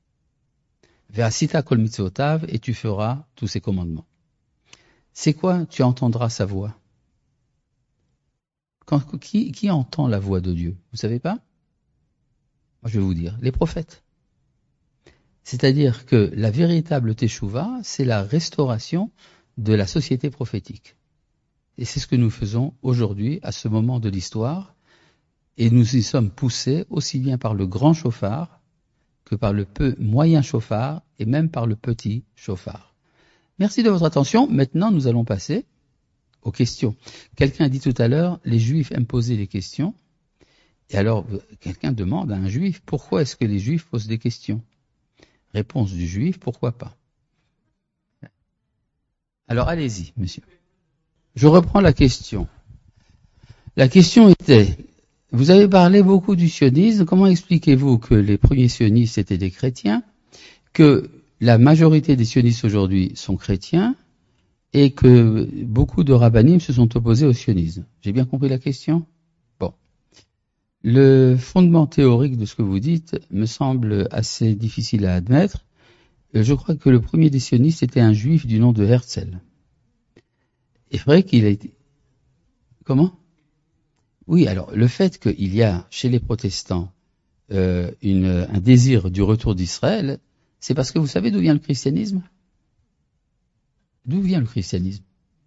Ve'asita kol mitzvotav. Et tu feras tous ses commandements. C'est quoi tu entendras sa voix? Qui entend la voix de Dieu? Vous savez pas? Moi, je vais vous dire, les prophètes. C'est-à-dire que la véritable teshuva, c'est la restauration de la société prophétique. Et c'est ce que nous faisons aujourd'hui, à ce moment de l'histoire, et nous y sommes poussés aussi bien par le grand chauffard que par le moyen chauffard et même par le petit chauffard. Merci de votre attention. Maintenant, nous allons passer aux questions. Quelqu'un a dit tout à l'heure, les Juifs aiment poser des questions. Et alors, quelqu'un demande à un Juif, pourquoi est-ce que les Juifs posent des questions? Réponse du Juif, pourquoi pas? Alors, allez-y, monsieur. Je reprends la question. La question était, Vous avez parlé beaucoup du sionisme. Comment expliquez-vous que les premiers sionistes étaient des chrétiens, que la majorité des sionistes aujourd'hui sont chrétiens et que beaucoup de rabbinim se sont opposés au sionisme? J'ai bien compris la question? Bon. Le fondement théorique de ce que vous dites me semble assez difficile à admettre. Je crois que le premier des sionistes était un juif du nom de Herzl. Il est vrai qu'il a été... Comment? Oui, alors le fait qu'il y a chez les protestants un désir du retour d'Israël, c'est parce que vous savez d'où vient le christianisme? D'où vient le christianisme?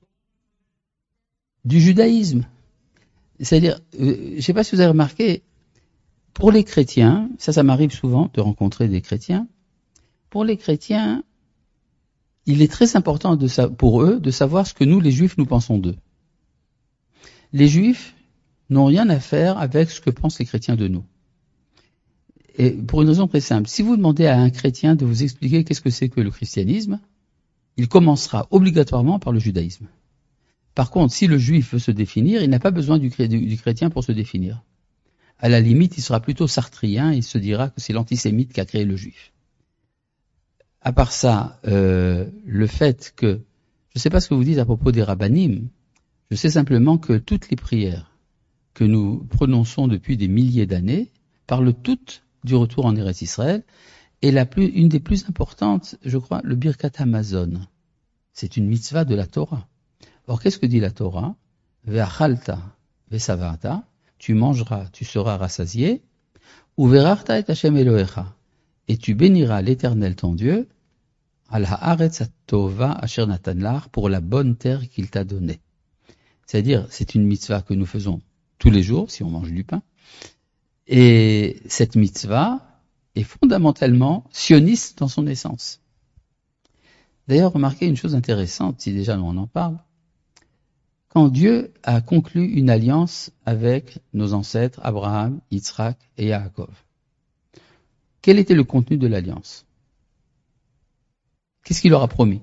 Du judaïsme. C'est-à-dire, je ne sais pas si vous avez remarqué, pour les chrétiens, ça m'arrive souvent de rencontrer des chrétiens, pour les chrétiens, il est très important pour eux de savoir ce que nous, les juifs, nous pensons d'eux. Les juifs n'ont rien à faire avec ce que pensent les chrétiens de nous. Et pour une raison très simple, si vous demandez à un chrétien de vous expliquer qu'est-ce que c'est que le christianisme, il commencera obligatoirement par le judaïsme. Par contre, si le juif veut se définir, il n'a pas besoin du chrétien pour se définir. À la limite, il sera plutôt sartrien, il se dira que c'est l'antisémite qui a créé le juif. À part ça, le fait que, je ne sais pas ce que vous dites à propos des rabbanim, je sais simplement que toutes les prières que nous prononçons depuis des milliers d'années parlent toutes du retour en Eretz Israël, et une des plus importantes, je crois, le Birkat Hamazon. C'est une mitzvah de la Torah. Or, qu'est-ce que dit la Torah? Ve'achalta ve'savarta, tu mangeras, tu seras rassasié, ou ve'rachta et Hashem Elohecha, et tu béniras l'Éternel ton Dieu, al haaretz tova asher natan lach, pour la bonne terre qu'il t'a donnée. C'est-à-dire, c'est une mitzvah que nous faisons tous les jours, si on mange du pain, et cette mitzvah est fondamentalement sioniste dans son essence. D'ailleurs, remarquez une chose intéressante, si déjà on en parle. Quand Dieu a conclu une alliance avec nos ancêtres, Abraham, Yitzhak et Yaakov, quel était le contenu de l'alliance? Qu'est-ce qu'il leur a promis?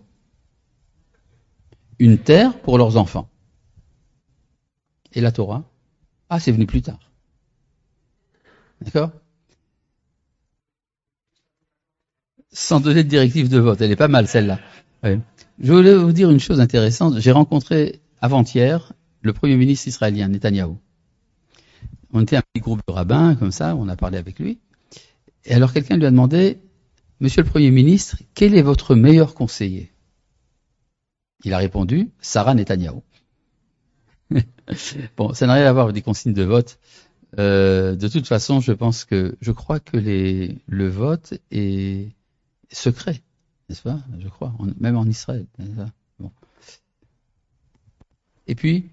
Une terre pour leurs enfants. Et la Torah? Ah, c'est venu plus tard. D'accord? Sans donner de directive de vote, elle est pas mal celle-là. Oui. Je voulais vous dire une chose intéressante. J'ai rencontré avant-hier le Premier ministre israélien, Netanyahou. On était un petit groupe de rabbins, comme ça, on a parlé avec lui. Et alors quelqu'un lui a demandé, Monsieur le Premier ministre, quel est votre meilleur conseiller? Il a répondu, Sarah Netanyahou. Bon, ça n'a rien à voir avec des consignes de vote. De toute façon, je crois que le vote est secret, n'est-ce pas? Je crois, même en Israël. N'est-ce pas? Bon. Et puis,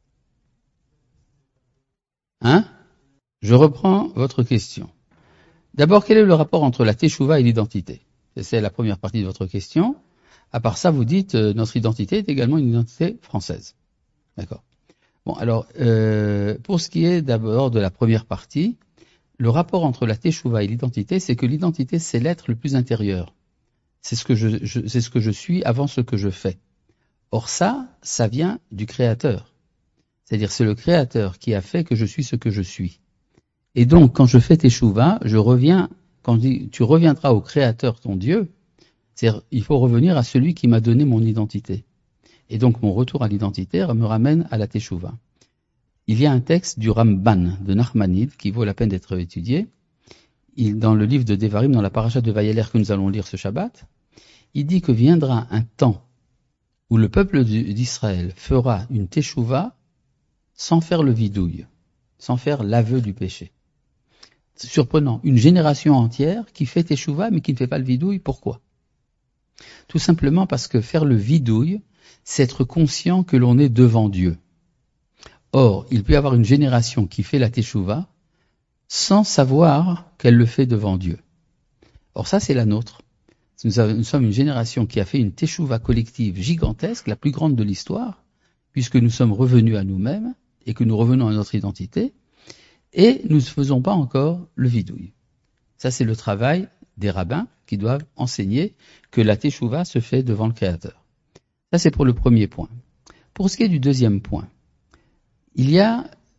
je reprends votre question. D'abord, quel est le rapport entre la teshuva et l'identité? C'est la première partie de votre question. À part ça, vous dites notre identité est également une identité française. D'accord. Bon, alors, pour ce qui est d'abord de la première partie, le rapport entre la teshuva et l'identité, c'est que l'identité, c'est l'être le plus intérieur. C'est ce que c'est ce que je suis avant ce que je fais. Or ça vient du Créateur. C'est-à-dire, c'est le Créateur qui a fait que je suis ce que je suis. Et donc, quand je fais teshuva, quand tu reviendras au Créateur, ton Dieu, c'est-à-dire, il faut revenir à celui qui m'a donné mon identité. Et donc, mon retour à l'identité me ramène à la teshuva. Il y a un texte du Ramban de Nachmanide qui vaut la peine d'être étudié. Dans le livre de Devarim, dans la paracha de Vayeler que nous allons lire ce Shabbat, il dit que viendra un temps où le peuple d'Israël fera une teshuva sans faire le vidouille, sans faire l'aveu du péché. C'est surprenant, une génération entière qui fait teshuva mais qui ne fait pas le vidouille, pourquoi? Tout simplement parce que faire le vidouille, c'est être conscient que l'on est devant Dieu. Or, il peut y avoir une génération qui fait la teshuva sans savoir qu'elle le fait devant Dieu. Or ça, c'est la nôtre. Nous sommes une génération qui a fait une teshuva collective gigantesque, la plus grande de l'histoire, puisque nous sommes revenus à nous-mêmes et que nous revenons à notre identité, et nous ne faisons pas encore le vidouille. Ça, c'est le travail des rabbins qui doivent enseigner que la teshuva se fait devant le Créateur. Ça, c'est pour le premier point. Pour ce qui est du deuxième point, il y a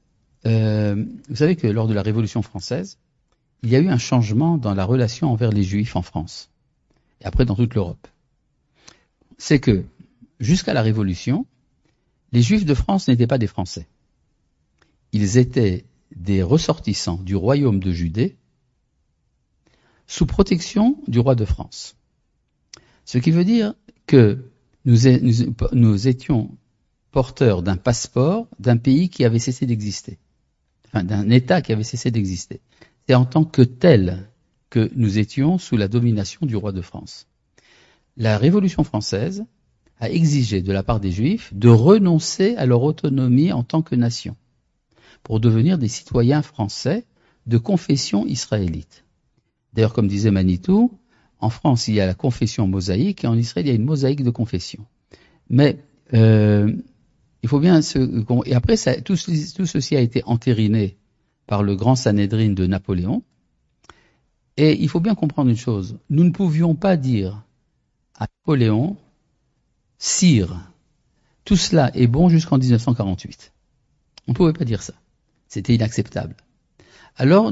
vous savez que lors de la Révolution française, il y a eu un changement dans la relation envers les Juifs en France, et après dans toute l'Europe. C'est que, jusqu'à la Révolution, les Juifs de France n'étaient pas des Français. Ils étaient des ressortissants du royaume de Judée, sous protection du roi de France. Ce qui veut dire que nous étions porteurs d'un passeport d'un pays qui avait cessé d'exister, enfin d'un État qui avait cessé d'exister. C'est en tant que tel que nous étions sous la domination du roi de France. La Révolution française a exigé de la part des Juifs de renoncer à leur autonomie en tant que nation, pour devenir des citoyens français de confession israélite. D'ailleurs, comme disait Manitou, en France, il y a la confession mosaïque, et en Israël, il y a une mosaïque de confession. Mais il faut bien et après, tout ceci a été entériné par le grand Sanhédrin de Napoléon. Et il faut bien comprendre une chose. Nous ne pouvions pas dire à Napoléon, sire, tout cela est bon jusqu'en 1948. On ne pouvait pas dire ça. C'était inacceptable. Alors,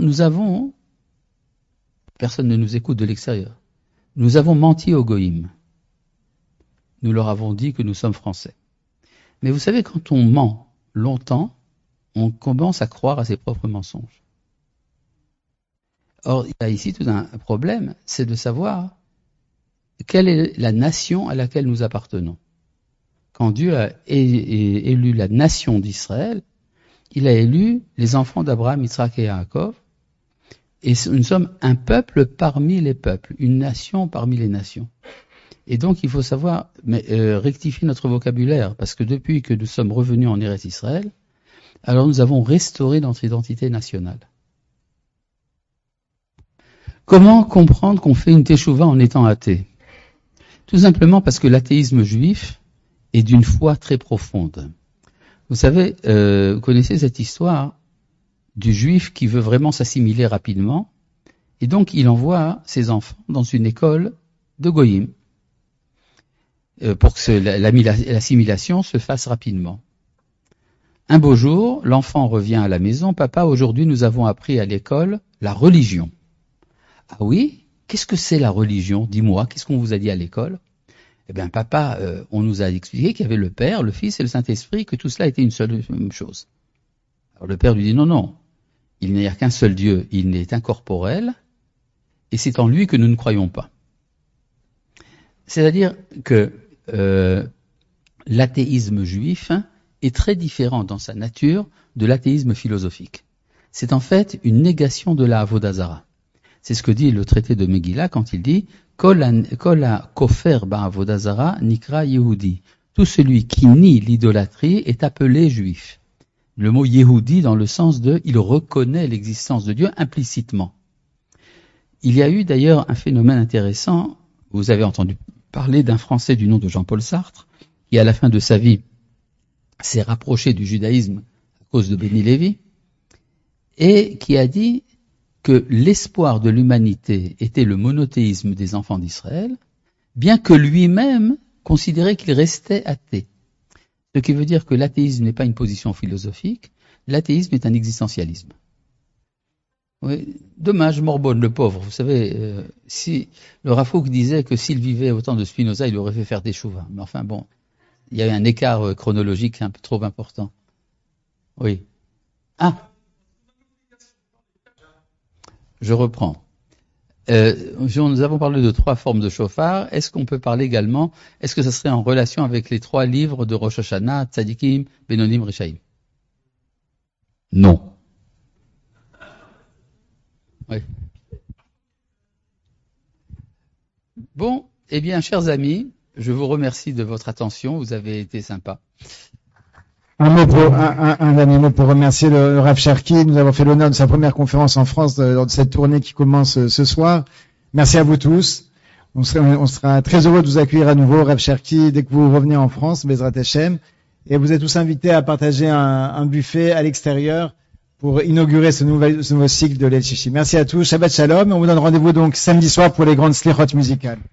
personne ne nous écoute de l'extérieur. Nous avons menti aux Goïms. Nous leur avons dit que nous sommes français. Mais vous savez, quand on ment longtemps, on commence à croire à ses propres mensonges. Or, il y a ici tout un problème, c'est de savoir quelle est la nation à laquelle nous appartenons. Quand Dieu a élu la nation d'Israël, il a élu les enfants d'Abraham, Yitzhak et Yaakov, et nous sommes un peuple parmi les peuples, une nation parmi les nations. Et donc il faut savoir rectifier notre vocabulaire, parce que depuis que nous sommes revenus en Eretz Israël, alors nous avons restauré notre identité nationale. Comment comprendre qu'on fait une teshuva en étant athée? Tout simplement parce que l'athéisme juif est d'une foi très profonde. Vous savez, vous connaissez cette histoire du juif qui veut vraiment s'assimiler rapidement, et donc il envoie ses enfants dans une école de goïm, pour que l'assimilation se fasse rapidement. Un beau jour, l'enfant revient à la maison. « Papa, aujourd'hui nous avons appris à l'école la religion. » « Ah oui? Qu'est-ce que c'est la religion? Dis-moi, qu'est-ce qu'on vous a dit à l'école? » Eh bien, papa, on nous a expliqué qu'il y avait le Père, le Fils et le Saint-Esprit, que tout cela était une seule chose. Alors le Père lui dit non, il n'y a qu'un seul Dieu, il est incorporel, et c'est en lui que nous ne croyons pas. C'est-à-dire que l'athéisme juif est très différent dans sa nature de l'athéisme philosophique. C'est en fait une négation de la Avodah Zara. C'est ce que dit le traité de Megillah quand il dit « Kol ha-kofer ba-avodah zara nikra Yehudi ». Tout celui qui nie l'idolâtrie est appelé juif. Le mot Yehudi dans le sens de « il reconnaît l'existence de Dieu implicitement ». Il y a eu d'ailleurs un phénomène intéressant. Vous avez entendu parler d'un Français du nom de Jean-Paul Sartre, qui à la fin de sa vie s'est rapproché du judaïsme à cause de Béni Lévy, et qui a dit que l'espoir de l'humanité était le monothéisme des enfants d'Israël, bien que lui-même considérait qu'il restait athée. Ce qui veut dire que l'athéisme n'est pas une position philosophique, l'athéisme est un existentialisme. Oui, dommage, Morbonne, le pauvre. Vous savez, si le Rav Kook disait que s'il vivait au temps de Spinoza, il aurait fait faire des chouvas. Mais enfin bon, il y avait un écart chronologique un peu trop important. Oui. Ah, je reprends. Nous avons parlé de 3 formes de shofar. Est-ce qu'on peut parler également, est-ce que ça serait en relation avec les 3 livres de Rosh Hashanah, Tzadikim, Benonim, Rechaim? Non. Oui. Bon, eh bien, chers amis, je vous remercie de votre attention. Vous avez été sympas. Un dernier mot pour remercier le Rav Cherki. Nous avons fait l'honneur de sa première conférence en France lors de cette tournée qui commence ce soir. Merci à vous tous. On sera très heureux de vous accueillir à nouveau, Rav Cherki, dès que vous revenez en France, Bezrat Hashem. Et vous êtes tous invités à partager un buffet à l'extérieur pour inaugurer ce nouveau cycle de l'El Shishi. Merci à tous. Shabbat Shalom. On vous donne rendez-vous donc samedi soir pour les grandes slichot musicales.